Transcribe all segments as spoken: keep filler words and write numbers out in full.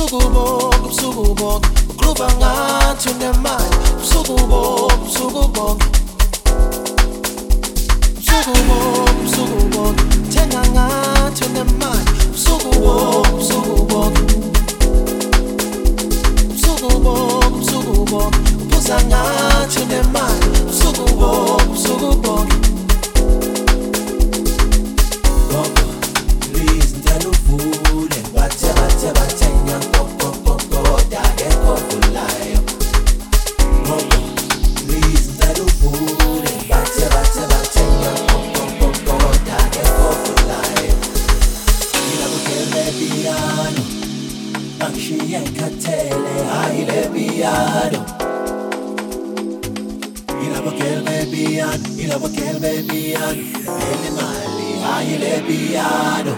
Ubusuku bonke, ubusuku bonke, ugroova ngathi unemali. Ubusuku bonke, ubusuku bonke, ubusuku bonke, ubusuku bonke, thenga ngathi unemali. Ubusuku bonke, ubusuku bonke, ubusuku bonke, ubusuku bonke, uphuza ngathi unemali. Ubusuku bonke, ubusuku bonke. Bonke, please ngicela uvule, bathe bathe bathenya bonke bonke akekho ovulayo. Bonke, please ngicela uvule, bathe bathe bathenya bonke bonke akekho ovulayo. Ngilabukele piano, angishiye ngikhathele, hayi le piano. Ngilabukele piano, ngilabukele piano, ngilabukele mali, hayi le piano.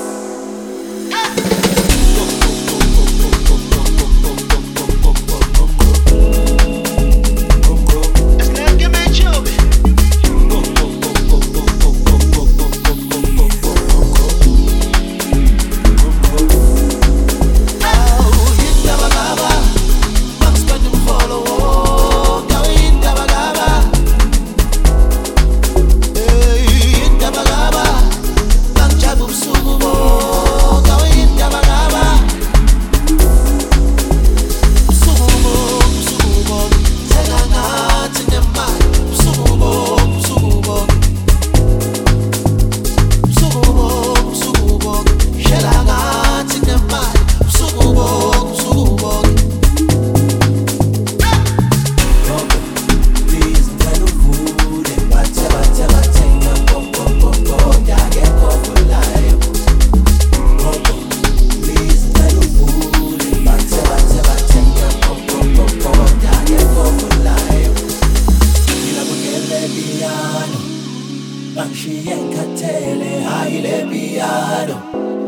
Angishiye ngikhathele, hayi le piano.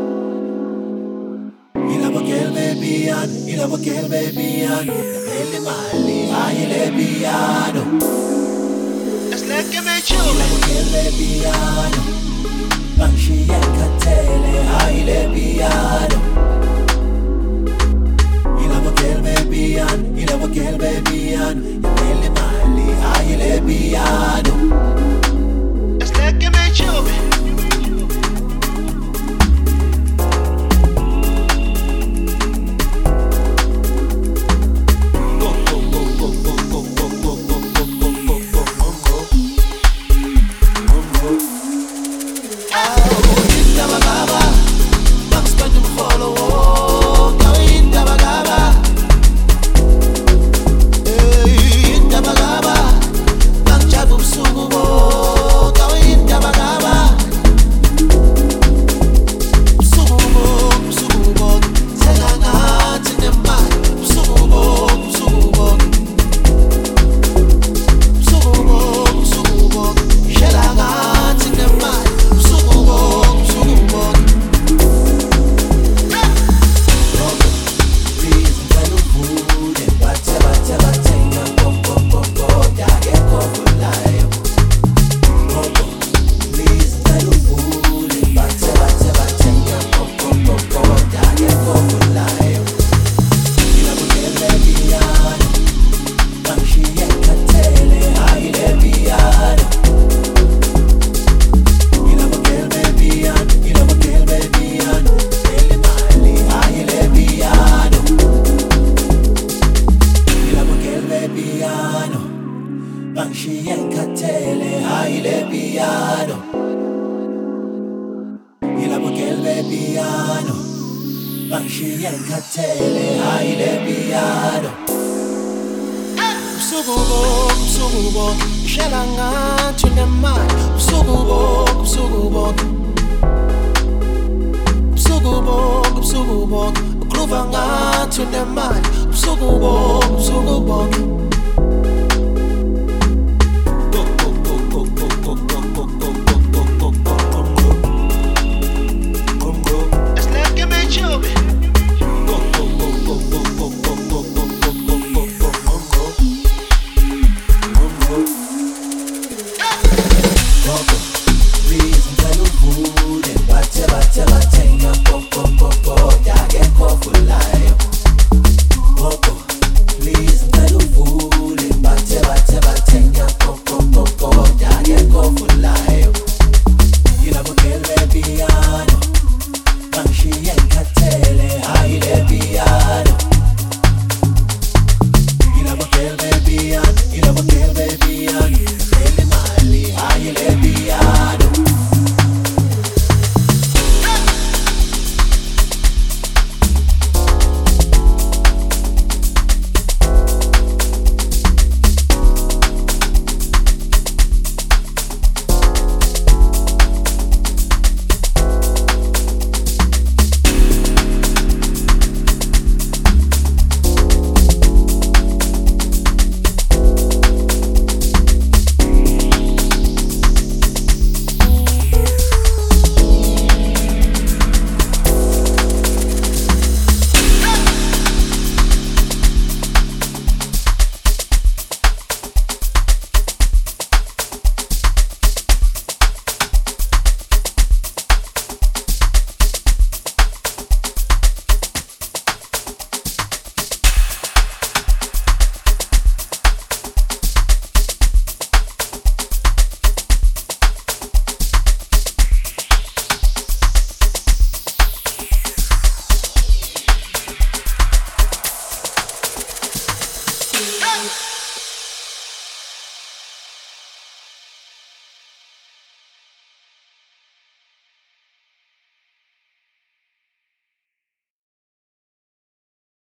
Ngilabukele piano, ngilabukele piano, ngilabukele mali, hayi le piano. Ngilabukele piano, angishiye ngikhathele, hayi le piano. Ngilabukele piano, ngilabukele piano, ngilabukele mali, hayi le piano. Angishiye ngikhathele, hayi le piano. Ngilabukele piano, angishiye ngikhathele, hayi le piano. Ubusuku bonke, ubusuku bonke, ngishela ngathi unemali. Ubusuku bonke, ubusuku bonke, ubusuku bonke, ubusuku bonke, ugroova ngathi unemali. Ubusuku bonke, ubusuku bonke.